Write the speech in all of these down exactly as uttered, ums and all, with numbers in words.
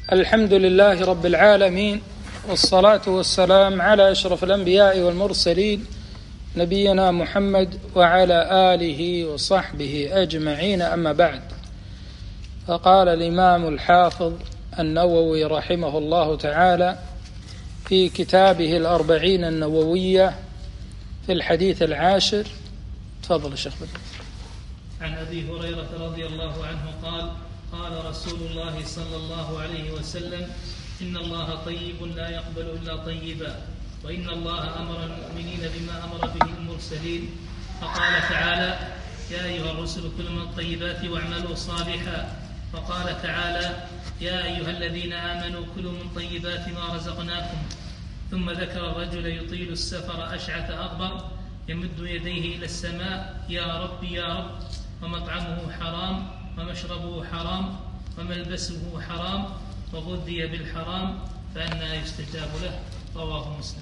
الحمد لله رب العالمين، والصلاة والسلام على أشرف الأنبياء والمرسلين نبينا محمد وعلى آله وصحبه أجمعين، أما بعد. فقال الإمام الحافظ النووي رحمه الله تعالى في كتابه الأربعين النووية في الحديث العاشر. تفضل الشيخ بدر. عن أبي هريرة رضي الله عنه قال: قال رسول الله صلى الله عليه وسلم: إن الله طيب لا يقبل إلا طيبا، وإن الله أمر المؤمنين بما أمر به المرسلين، فقال تعالى: يا أيها الرسل كلوا من الطيبات واعملوا صالحا، فقال تعالى: يا أيها الذين آمنوا كلوا من طيبات ما رزقناكم، ثم ذكر الرجل يطيل السفر أشعث أغبر يمد يديه إلى السماء: يا رب يا رب، ومطعمه حرام ومشربه حرام وملبسه حرام وغذي بالحرام، فأنى يستجاب له؟ رواه مسلم.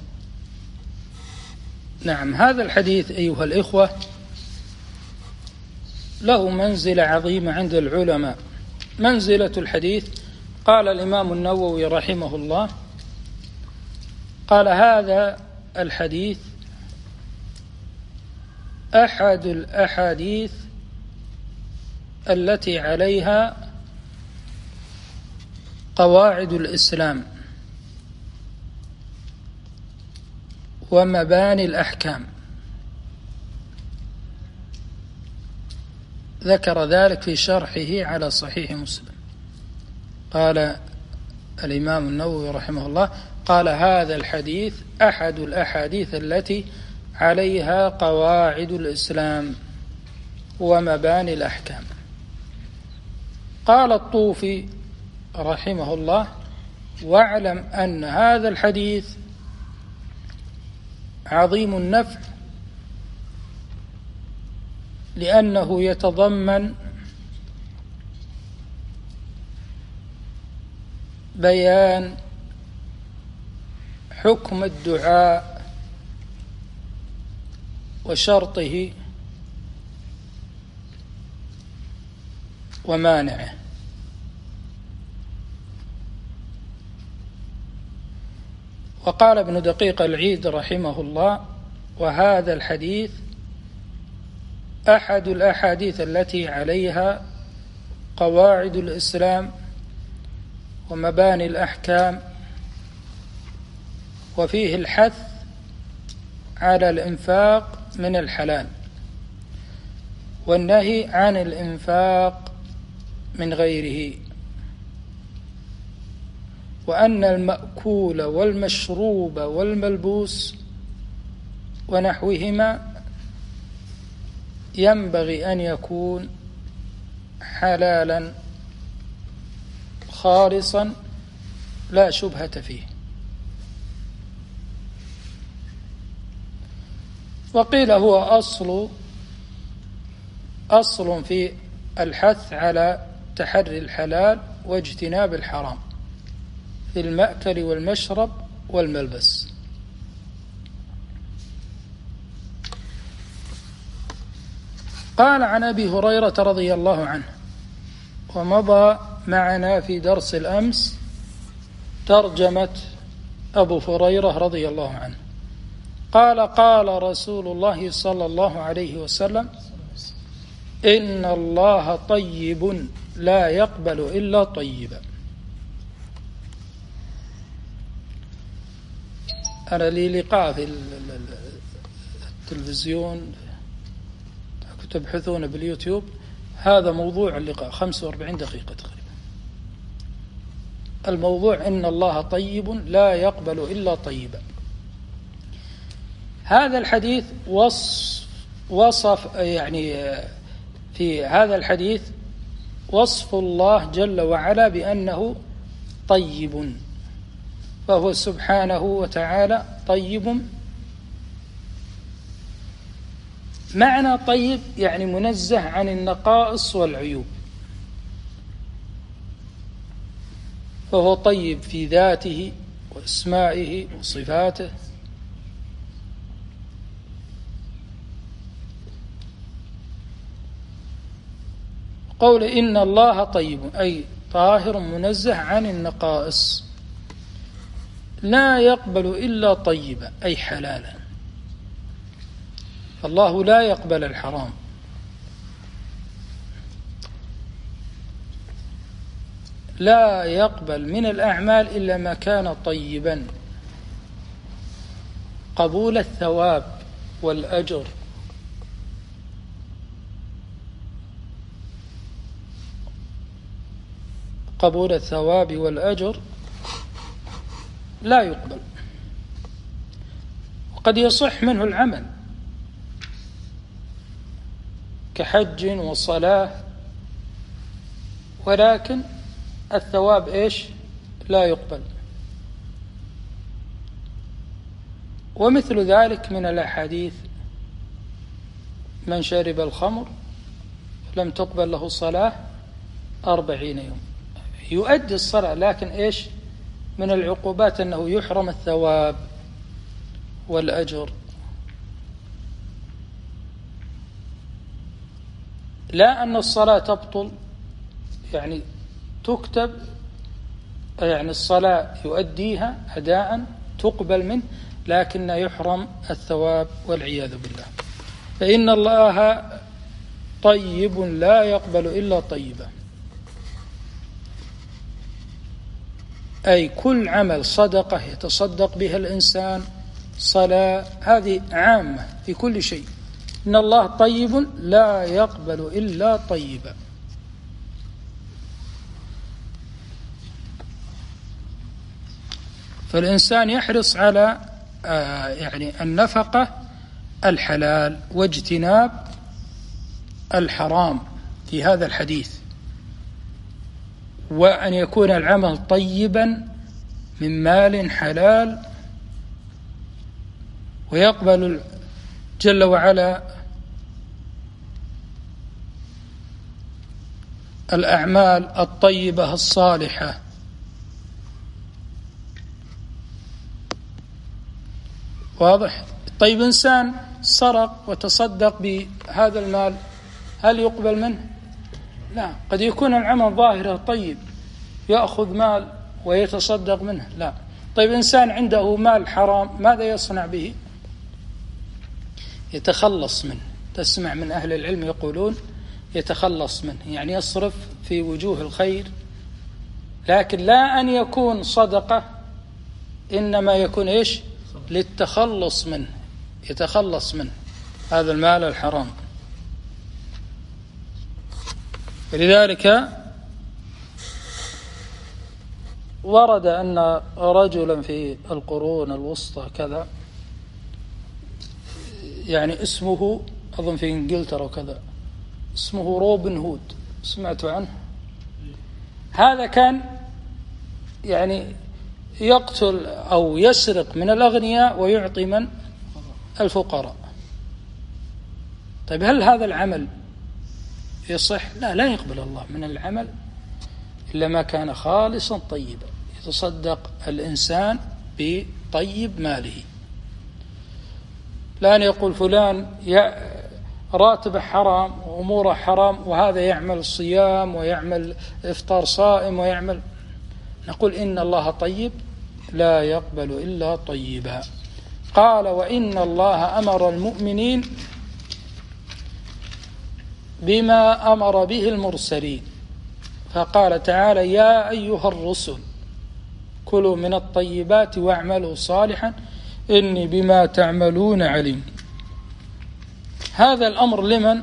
نعم، هذا الحديث أيها الإخوة له منزلة عظيمة عند العلماء. منزلة الحديث، قال الإمام النووي رحمه الله، قال: هذا الحديث أحد الأحاديث التي عليها قواعد الإسلام ومباني الأحكام. ذكر ذلك في شرحه على صحيح مسلم. قال الإمام النووي رحمه الله، قال: هذا الحديث أحد الأحاديث التي عليها قواعد الإسلام ومباني الأحكام. قال الطوفي رحمه الله: واعلم أن هذا الحديث عظيم النفع، لأنه يتضمن بيان حكم الدعاء وشرطه ومانعه. وقال ابن دقيق العيد رحمه الله: وهذا الحديث أحد الأحاديث التي عليها قواعد الإسلام ومباني الأحكام، وفيه الحث على الإنفاق من الحلال والنهي عن الإنفاق من غيره، وأن المأكول والمشروب والملبوس ونحوهما ينبغي أن يكون حلالا خالصا لا شبهة فيه. وقيل هو أصل أصل في الحث على تحري الحلال واجتناب الحرام في المأكل والمشرب والملبس. قال عن أبي هريرة رضي الله عنه، ومضى معنا في درس الأمس ترجمة أبو هريرة رضي الله عنه. قال: قال رسول الله صلى الله عليه وسلم: إن الله طيب لا يقبل إلا طيبا. أنا لي لقاء في التلفزيون، تبحثون باليوتيوب، هذا موضوع اللقاء خمسة وأربعين دقيقة تقريبا. الموضوع إن الله طيب لا يقبل إلا طيبا. هذا الحديث وصف وصف يعني في هذا الحديث وصف الله جل وعلا بأنه طيب، فهو سبحانه وتعالى طيب. معنى طيب يعني منزه عن النقائص والعيوب، فهو طيب في ذاته وأسمائه وصفاته. قول إن الله طيب أي طاهر منزه عن النقائص، لا يقبل إلا طيبا أي حلالا. فالله لا يقبل الحرام، لا يقبل من الأعمال إلا ما كان طيبا، قبول الثواب والأجر. قبول الثواب والأجر لا يقبل، وقد يصح منه العمل كحج وصلاة، ولكن الثواب إيش؟ لا يقبل. ومثل ذلك من الأحاديث: من شرب الخمر لم تقبل له صلاة أربعين يوم. يؤدي الصلاة، لكن إيش من العقوبات؟ أنه يحرم الثواب والأجر. لا أن الصلاة تبطل، يعني تكتب، يعني الصلاة يؤديها أداء تقبل منه، لكن يحرم الثواب والعياذ بالله. فإن الله طيب لا يقبل إلا طيبا، أي كل عمل صدقة يتصدق بها الإنسان، صلاة، هذه عامة في كل شيء. إن الله طيب لا يقبل إلا طيبا. فالإنسان يحرص على آه يعني النفقة الحلال واجتناب الحرام في هذا الحديث، وأن يكون العمل طيبا من مال حلال، ويقبل جل وعلا الأعمال الطيبة الصالحة. واضح؟ طيب إنسان سرق وتصدق بهذا المال، هل يقبل منه؟ لا. قد يكون العمل ظاهره طيب، يأخذ مال ويتصدق منه، لا. طيب إنسان عنده مال حرام، ماذا يصنع به؟ يتخلص منه. تسمع من أهل العلم يقولون يتخلص منه، يعني يصرف في وجوه الخير، لكن لا أن يكون صدقة، إنما يكون إيش؟ للتخلص منه، يتخلص منه هذا المال الحرام. لذلك ورد أن رجلا في القرون الوسطى كذا، يعني اسمه أظن في إنجلترا وكذا، اسمه روبن هود، سمعتوا عنه؟ هذا كان يعني يقتل أو يسرق من الأغنياء ويعطي من؟ الفقراء. طيب هل هذا العمل يصح؟ لا، لا يقبل الله من العمل إلا ما كان خالصا طيبا، يتصدق الإنسان بطيب ماله. لا أن يقول فلان راتب حرام وأموره حرام، وهذا يعمل صيام ويعمل إفطار صائم ويعمل. نقول إن الله طيب لا يقبل إلا طيبا. قال: وإن الله أمر المؤمنين بما أمر به المرسلين، فقال تعالى: يا أيها الرسل كلوا من الطيبات واعملوا صالحا إني بما تعملون عليم. هذا الأمر لمن؟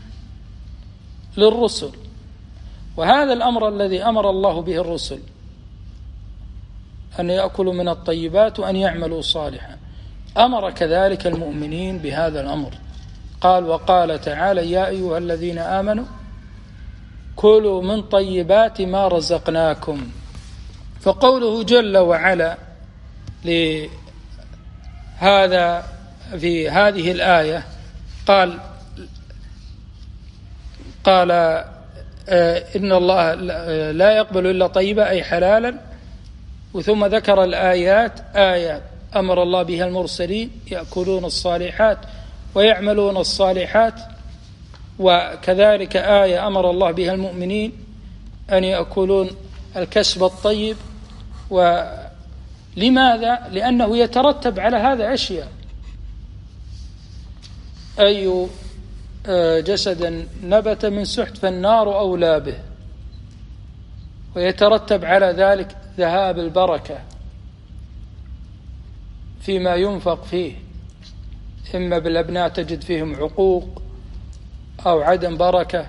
للرسل. وهذا الأمر الذي أمر الله به الرسل أن يأكلوا من الطيبات وأن يعملوا صالحا، أمر كذلك المؤمنين بهذا الأمر. قال: وقال تعالى: يا أيها الذين آمنوا كلوا من طيبات ما رزقناكم. فقوله جل وعلا لهذا في هذه الآية قال قال إن الله لا يقبل إلا طيبا أي حلالا، وثم ذكر الآيات: آية أمر الله بها المرسلين يأكلون الصالحات ويعملون الصالحات، وكذلك آية أمر الله بها المؤمنين أن يأكلون الكسب الطيب. ولماذا؟ لأنه يترتب على هذا أشياء. أي جسد نبت من سحت فالنار أولى به، ويترتب على ذلك ذهاب البركة فيما ينفق فيه، إما بالأبناء تجد فيهم عقوق أو عدم بركة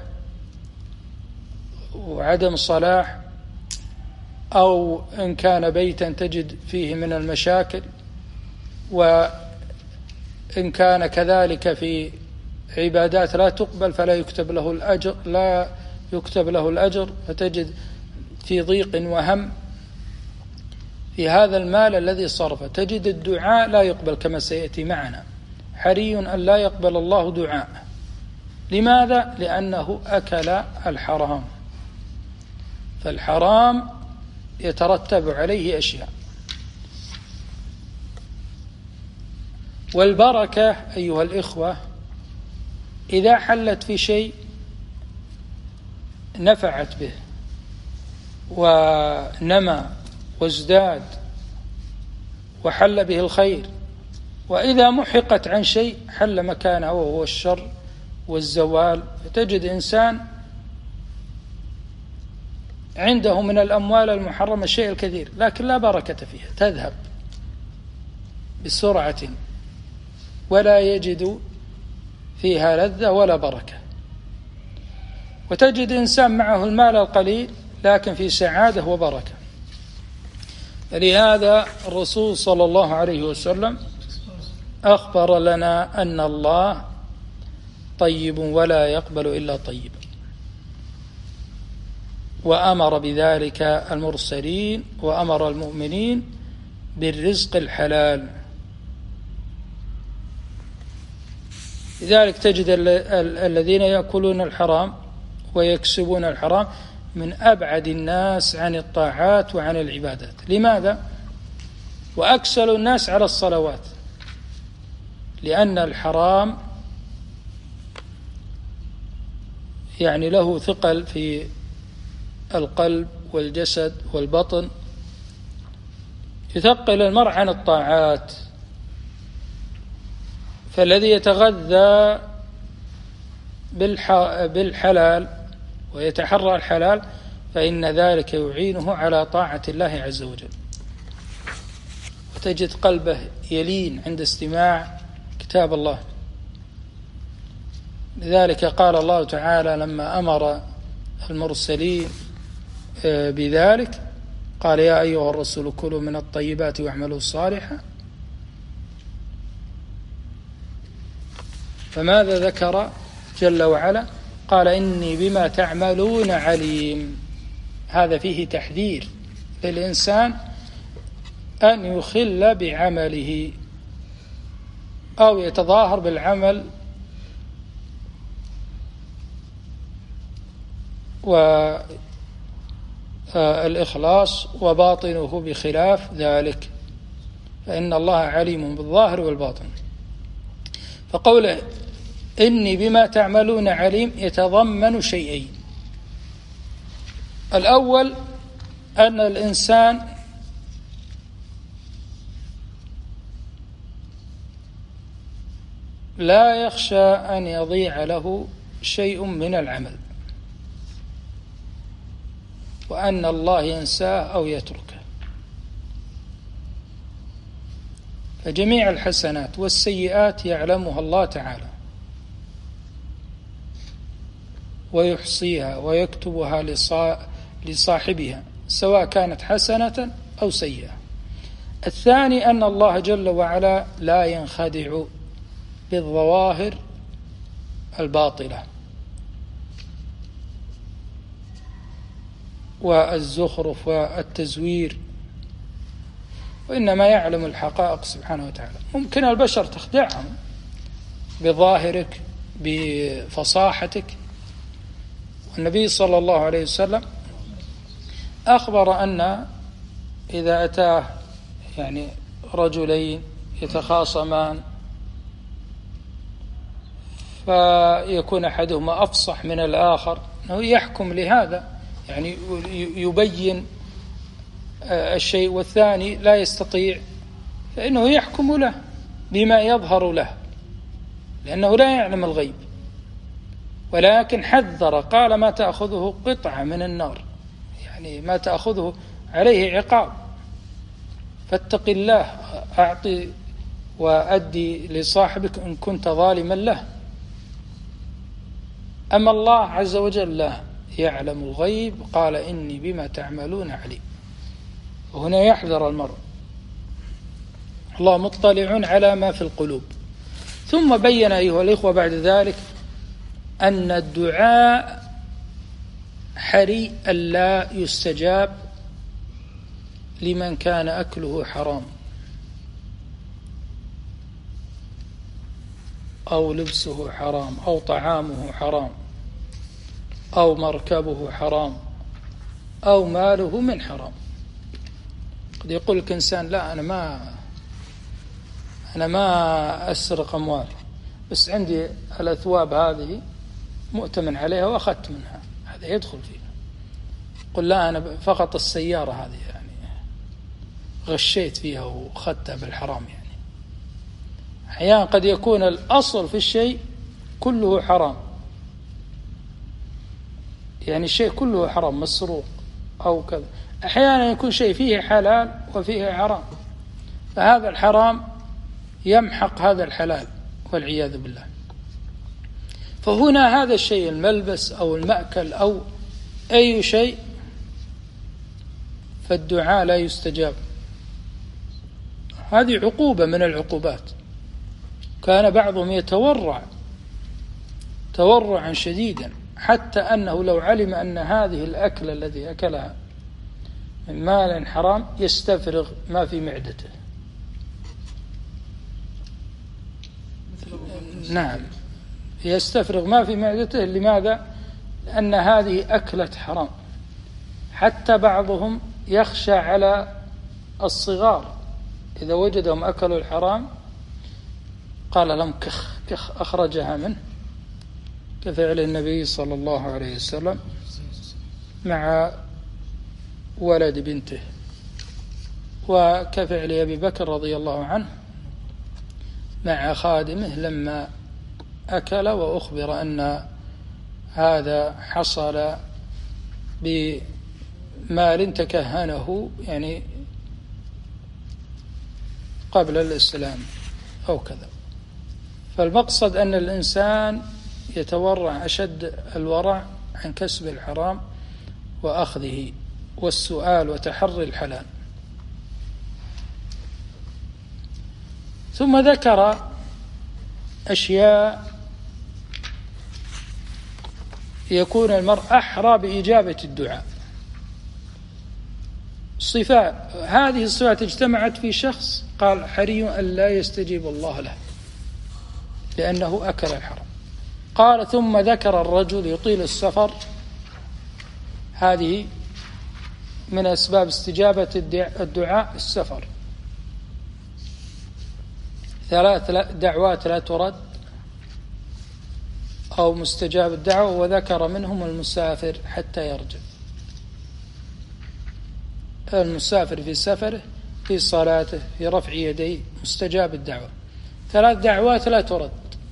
وعدم صلاح، أو إن كان بيتا تجد فيه من المشاكل، وإن كان كذلك في عبادات لا تقبل فلا يكتب له الأجر لا يكتب له الأجر فتجد في ضيق وهم. في هذا المال الذي صرف تجد الدعاء لا يقبل كما سيأتي معنا. حري أن لا يقبل الله دعاء. لماذا؟ لأنه أكل الحرام، فالحرام يترتب عليه أشياء. والبركة أيها الإخوة إذا حلت في شيء نفعت به ونمى وازداد وحل به الخير، وإذا محقت عن شيء حل مكانه وهو الشر والزوال. فتجد إنسان عنده من الأموال المحرمة الشيء الكثير لكن لا بركة فيها، تذهب بسرعة ولا يجد فيها لذة ولا بركة. وتجد إنسان معه المال القليل لكن في سعادة وبركة. فلهذا الرسول صلى الله عليه وسلم أخبر لنا أن الله طيب ولا يقبل إلا طيب، وأمر بذلك المرسلين وأمر المؤمنين بالرزق الحلال. لذلك تجد الذين يأكلون الحرام ويكسبون الحرام من أبعد الناس عن الطاعات وعن العبادات. لماذا؟ وأكسل الناس على الصلوات، لأن الحرام يعني له ثقل في القلب والجسد والبطن، يثقل المرء عن الطاعات. فالذي يتغذى بالحلال ويتحرى الحلال فإن ذلك يعينه على طاعة الله عز وجل، وتجد قلبه يلين عند استماع كتاب الله. لذلك قال الله تعالى لما أمر المرسلين بذلك قال يا أيها الرسول كلوا من الطيبات واعملوا صالحا. فماذا ذكر جل وعلا؟ قال إني بما تعملون عليم. هذا فيه تحذير للإنسان أن يخل بعمله أو يتظاهر بالعمل والإخلاص وباطنه بخلاف ذلك، فإن الله عليم بالظاهر والباطن. فقوله إني بما تعملون عليم يتضمن شيئين. الأول أن الإنسان لا يخشى أن يضيع له شيء من العمل، وأن الله ينساه أو يتركه. فجميع الحسنات والسيئات يعلمها الله تعالى ويحصيها ويكتبها لصاحبها سواء كانت حسنة أو سيئة. الثاني أن الله جل وعلا لا ينخدع بالظواهر الباطلة والزخرف والتزوير، وإنما يعلم الحقائق سبحانه وتعالى. ممكن البشر تخدعهم بظاهرك بفصاحتك، والنبي صلى الله عليه وسلم أخبر أن إذا أتاه يعني رجلين يتخاصمان فيكون أحدهما أفصح من الآخر أنه يحكم لهذا، يعني يبين الشيء والثاني لا يستطيع، فإنه يحكم له بما يظهر له، لأنه لا يعلم الغيب. ولكن حذر، قال ما تأخذه قطعة من النار، يعني ما تأخذه عليه عقاب، فاتق الله، أعطي وأدي لصاحبك إن كنت ظالما له. أما الله عز وجل لا يعلم الغيب، قال إني بما تعملون عليم. وهنا يحذر المرء، الله مطلع على ما في القلوب. ثم بين أيها الإخوة بعد ذلك أن الدعاء حري ألا يستجاب لمن كان أكله حرام أو لبسه حرام أو طعامه حرام أو مركبه حرام أو ماله من حرام. قد يقول لك إنسان لا أنا ما أنا ما أسرق أموالي، بس عندي الأثواب هذه مؤتمن عليها وأخذت منها، هذا يدخل فيه. قل لا أنا فقط السيارة هذه يعني غشيت فيها وأخذتها بالحرام. يعني أحيانا قد يكون الأصل في الشيء كله حرام، يعني الشيء كله حرام مسروق أو كذا. أحيانا يكون شيء فيه حلال وفيه حرام، فهذا الحرام يمحق هذا الحلال والعياذ بالله. فهنا هذا الشيء الملبس أو المأكل أو أي شيء، فالدعاء لا يستجاب. هذه عقوبة من العقوبات. كان بعضهم يتورع تورعا شديدا، حتى أنه لو علم أن هذه الأكلة التي أكلها من مال حرام يستفرغ ما في معدته. نعم، يستفرغ ما في معدته. لماذا؟ لأن هذه أكلة حرام. حتى بعضهم يخشى على الصغار إذا وجدهم أكلوا الحرام قال لهم كخ كخ أخرجها منه، كفعل النبي صلى الله عليه وسلم مع ولد بنته، وكفعل أبي بكر رضي الله عنه مع خادمه لما أكل وأخبر أن هذا حصل بمال تكهنه يعني قبل الإسلام أو كذا. فالمقصد أن الإنسان يتورع أشد الورع عن كسب الحرام وأخذه والسؤال وتحري الحلال. ثم ذكر أشياء يكون المرء أحرى بإجابة الدعاء. صفات، هذه الصفات اجتمعت في شخص قال حري أن لا يستجيب الله له لأنه أكل الحرام. قال ثم ذكر الرجل يطيل السفر، هذه من أسباب استجابة الدعاء السفر. ثلاث دعوات لا ترد أو مستجاب الدعوة، وذكر منهم المسافر حتى يرجع. المسافر في سفره، في صلاته، في رفع يديه، مستجاب الدعوة. ثلاث دعوات لا ترد،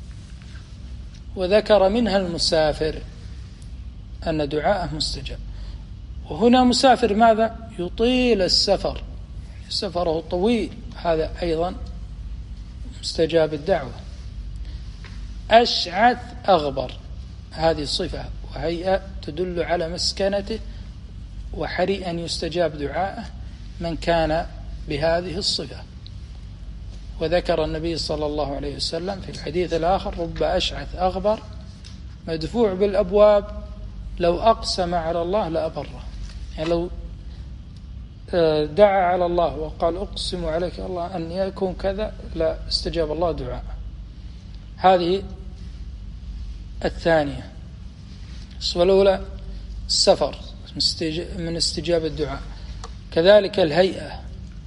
وذكر منها المسافر أن دعاءه مستجاب. وهنا مسافر ماذا؟ يطيل السفر، سفره طويل، هذا أيضا مستجاب الدعوة. أشعث أغبر، هذه صفة وهيئة تدل على مسكنته وحري أن يستجاب دعاءه من كان بهذه الصفة. وذكر النبي صلى الله عليه وسلم في الحديث الآخر رب أشعث أغبر مدفوع بالأبواب لو أقسم على الله لأبره. يعني لو دعا على الله وقال أقسم عليك الله أن يكون كذا لا استجاب الله دعاءه. هذه الثانية. الصفة الأولى السفر من استجابة الدعاء. كذلك الهيئة،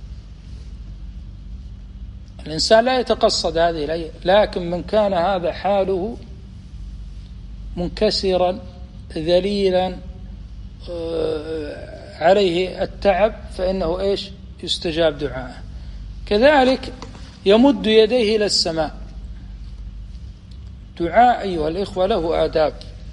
الإنسان لا يتقصد هذه الهيئة، لكن من كان هذا حاله منكسرا ذليلا عليه التعب فإنه إيش يستجاب دعاءه. كذلك يمد يديه إلى السماء. دعاء أيها الإخوة له آداب.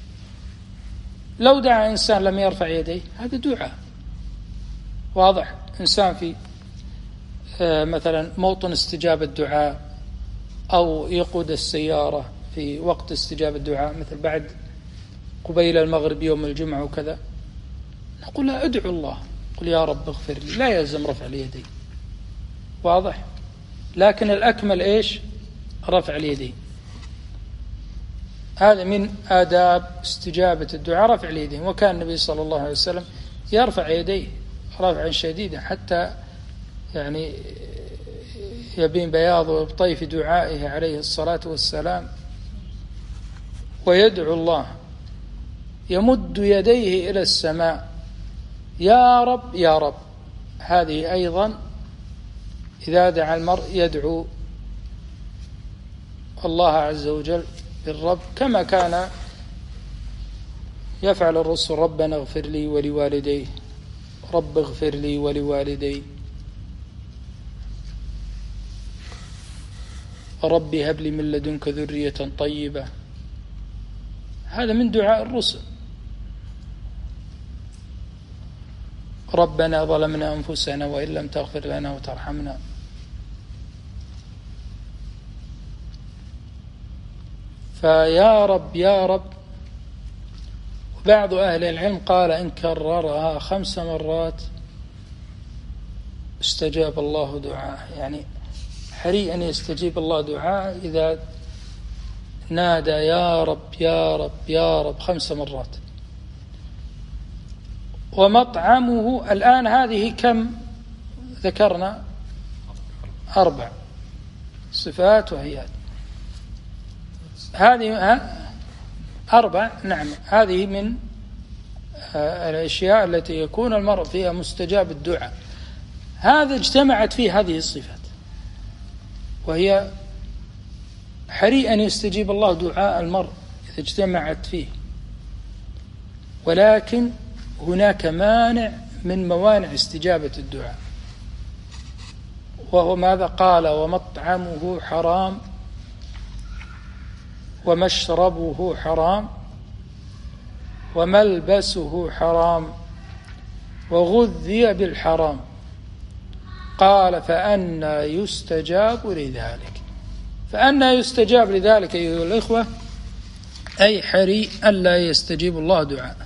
لو دعا إنسان لم يرفع يديه هذا دعاء واضح. إنسان في مثلا موطن استجابة الدعاء أو يقود السيارة في وقت استجابة الدعاء مثل بعد قبيل المغرب يوم الجمعة وكذا، نقول لا ادعو الله، قل يا رب اغفر لي، لا يلزم رفع اليدين واضح. لكن الأكمل إيش رفع اليدين. هذا من آداب استجابة الدعاء رفع اليدين. وكان النبي صلى الله عليه وسلم يرفع يديه رفعا شديدا حتى يعني يبين بياض وطيف دعائه عليه الصلاة والسلام. ويدعو الله يمد يديه إلى السماء يا رب يا رب. هذه أيضا إذا دعا المرء يدعو الله عز وجل بالرب كما كان يفعل الرسل ربنا اغفر لي ولوالدي، رب اغفر لي ولوالدي، رب هب لي من لدنك ذرية طيبة. هذا من دعاء الرسل. ربنا ظلمنا أنفسنا وإن لم تغفر لنا وترحمنا. فيا رب يا رب. بعض أهل العلم قال إن كررها خمس مرات استجاب الله دعاءه. يعني حري أن يستجيب الله دعاء إذا نادى يا رب يا رب يا رب خمس مرات. ومطعمه الآن هذه كم ذكرنا؟ أربع صفات وهي هذه أربع. نعم هذه من الأشياء التي يكون المرء فيها مستجاب الدعاء. هذا اجتمعت فيه هذه الصفات، وهي حري أن يستجيب الله دعاء المرء إذا اجتمعت فيه. ولكن هناك مانع من موانع استجابة الدعاء، وهو ماذا؟ قال ومطعمه حرام ومشربه حرام وملبسه حرام وغذي بالحرام. قال فأنى يستجاب لذلك. فأنى يستجاب لذلك أيها الإخوة أي حري ألا يستجيب الله دعاء.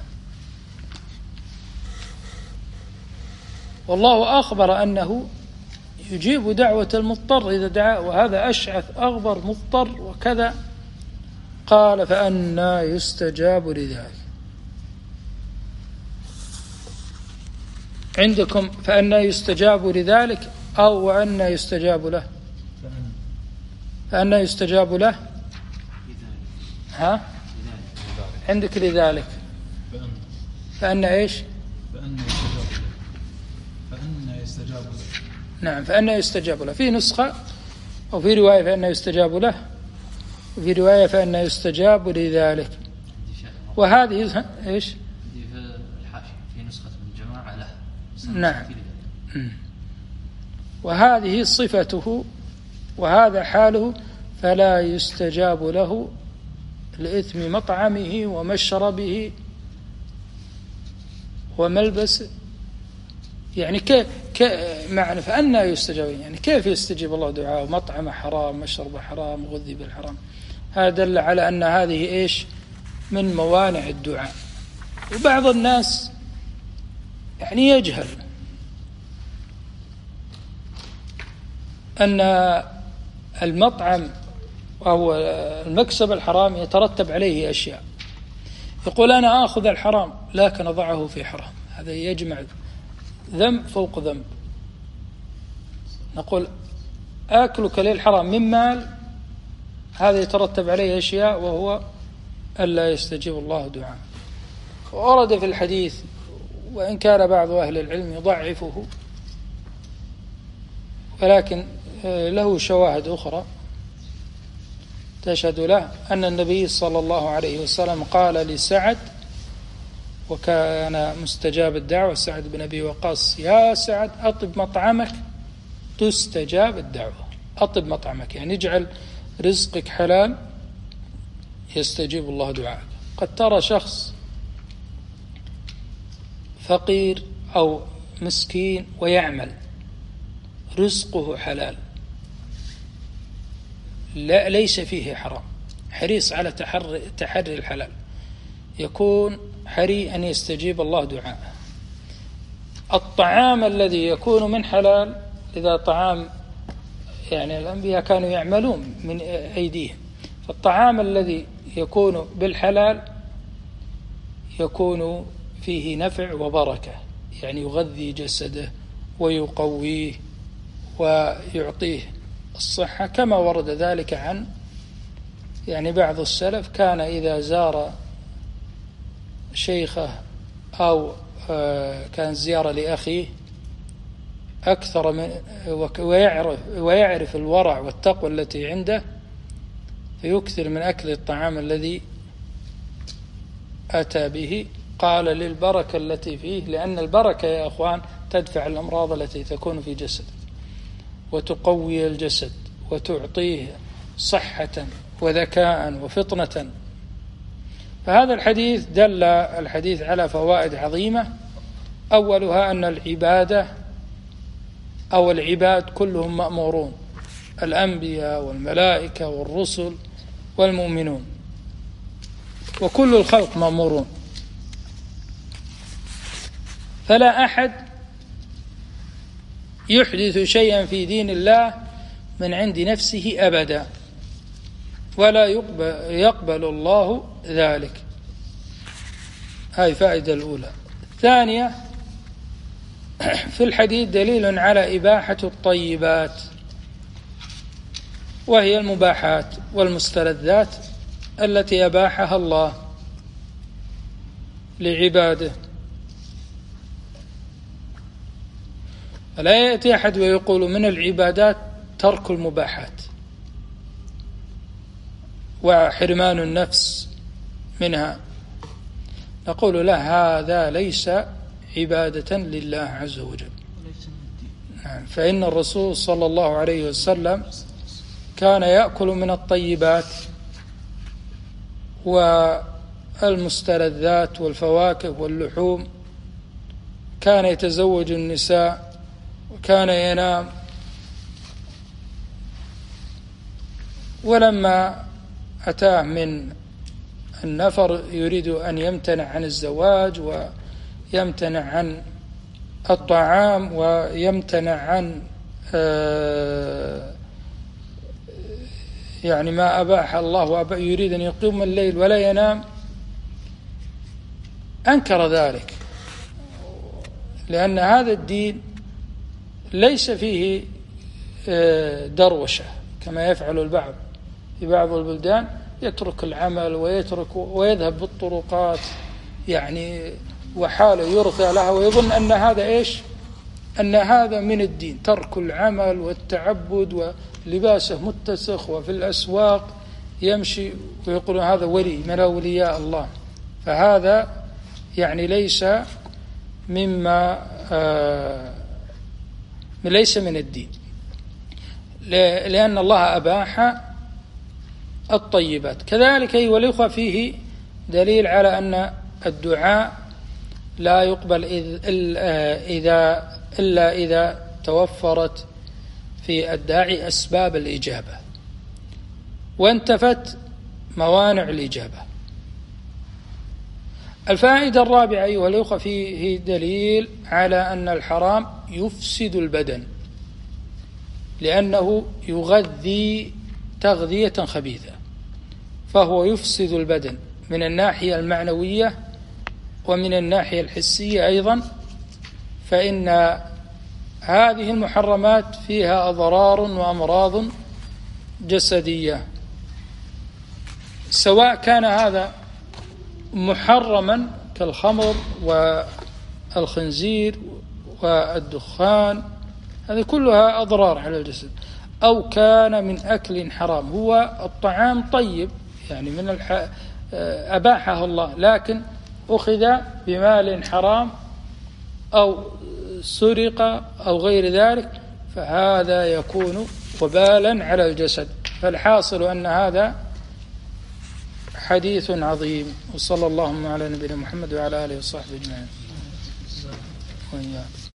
والله أخبر أنه يجيب دعوة المضطر إذا دعا، وهذا أشعث أغبر مضطر وكذا. قال فأنى يستجاب لذلك. عندكم فأنى يستجاب لذلك أو وأنى يستجاب له؟ فأنى يستجاب له. ها عندك لذلك فأنى إيش؟ فأنى يستجاب له. نعم فأنى يستجاب له. في نسخة أو في رواية فأنى يستجاب له، وفي رواية فأنى يستجاب لذلك. وهذه إيش؟ في الحاشية في نسخة الجماعة له. نعم. وهذه صفته وهذا حاله. فلا يستجاب له لإثم مطعمه ومشربه وملبسه. يعني كيف معنى فأنى يستجاب؟ يعني كيف يستجيب الله دعاء مطعمه حرام مشربه حرام غذي بالحرام؟ هذا دل على أن هذه إيش من موانع الدعاء. وبعض الناس يعني يجهل أن المطعم وهو المكسب الحرام يترتب عليه أشياء. يقول أنا آخذ الحرام لكن أضعه في حرام. هذا يجمع ذنب فوق ذنب. نقول آكلك للحرام من مال، هذا يترتب عليه أشياء وهو ألا يستجيب الله دعاء. ورد في الحديث وإن كان بعض أهل العلم يضعفه ولكن له شواهد أخرى تشهد له أن النبي صلى الله عليه وسلم قال لسعد وكان مستجاب الدعوة سعد بن أبي وقاص: يا سعد أطب مطعمك تستجاب الدعوة. أطب مطعمك يعني اجعل رزقك حلال يستجيب الله دعاءك. قد ترى شخص فقير أو مسكين ويعمل رزقه حلال، لا ليس فيه حرام، حريص على تحري, تحري الحلال، يكون حري أن يستجيب الله دعاءه. الطعام الذي يكون من حلال، إذا طعام يعني الأنبياء كانوا يعملون من أيديهم، فالطعام الذي يكون بالحلال يكون فيه نفع وبركة، يعني يغذي جسده ويقويه ويعطيه الصحة، كما ورد ذلك عن يعني بعض السلف كان إذا زار شيخه أو كان زيارة لأخيه أكثر من ويعرف, ويعرف الورع والتقوى التي عنده، فيكثر من أكل الطعام الذي أتى به. قال للبركة التي فيه، لأن البركة يا أخوان تدفع الأمراض التي تكون في جسدك وتقوي الجسد وتعطيه صحة وذكاء وفطنة. فهذا الحديث دل الحديث على فوائد عظيمة، أولها أن العبادة أو العباد كلهم مأمورون، الأنبياء والملائكة والرسل والمؤمنون، وكل الخلق مأمورون، فلا أحد يحدث شيئا في دين الله من عند نفسه أبدا، ولا يقبل, يقبل الله ذلك. هذه فائدة الأولى. الثانية، في الحديث دليل على إباحة الطيبات، وهي المباحات والمستلذات التي أباحها الله لعباده. فلا يأتي أحد ويقول من العبادات ترك المباحات وحرمان النفس منها، نقول لا، هذا ليس عبادة لله عز وجل. نعم، فإن الرسول صلى الله عليه وسلم كان يأكل من الطيبات والمستلذات والفواكه واللحوم، كان يتزوج النساء وكان ينام. ولما أتاه من النفر يريد أن يمتنع عن الزواج ويمتنع عن الطعام ويمتنع عن يعني ما أباح الله وأباح، يريد أن يقوم الليل ولا ينام، أنكر ذلك، لأن هذا الدين ليس فيه دروشة كما يفعل البعض في بعض البلدان، يترك العمل ويترك ويذهب بالطرقات يعني وحاله يرثى لها، ويظن أن هذا إيش؟ أن هذا من الدين، ترك العمل والتعبد، ولباسه متسخ وفي الأسواق يمشي ويقول هذا ولي من أولياء الله. فهذا يعني ليس مما آه ليس من الدين، لأن الله أباح الطيبات. كذلك أيها الأخوة فيه دليل على أن الدعاء لا يقبل إذا إلا إذا توفرت في الداعي أسباب الإجابة وانتفت موانع الإجابة. الفائدة الرابعة أيها الأخوة فيه دليل على أن الحرام يفسد البدن، لأنه يغذي تغذية خبيثة، فهو يفسد البدن من الناحية المعنوية ومن الناحية الحسية أيضا، فإن هذه المحرمات فيها أضرار وأمراض جسدية، سواء كان هذا محرما كالخمر والخنزير والدخان، هذه كلها أضرار على الجسد، أو كان من أكل حرام. هو الطعام طيب يعني من الح... أباحه الله، لكن أخذ بمال حرام أو سرق أو غير ذلك فهذا يكون وبالا على الجسد. فالحاصل أن هذا حديث عظيم. وصلى اللهم على نبينا محمد وعلى آله وصحبه أجمعين. وإياكم.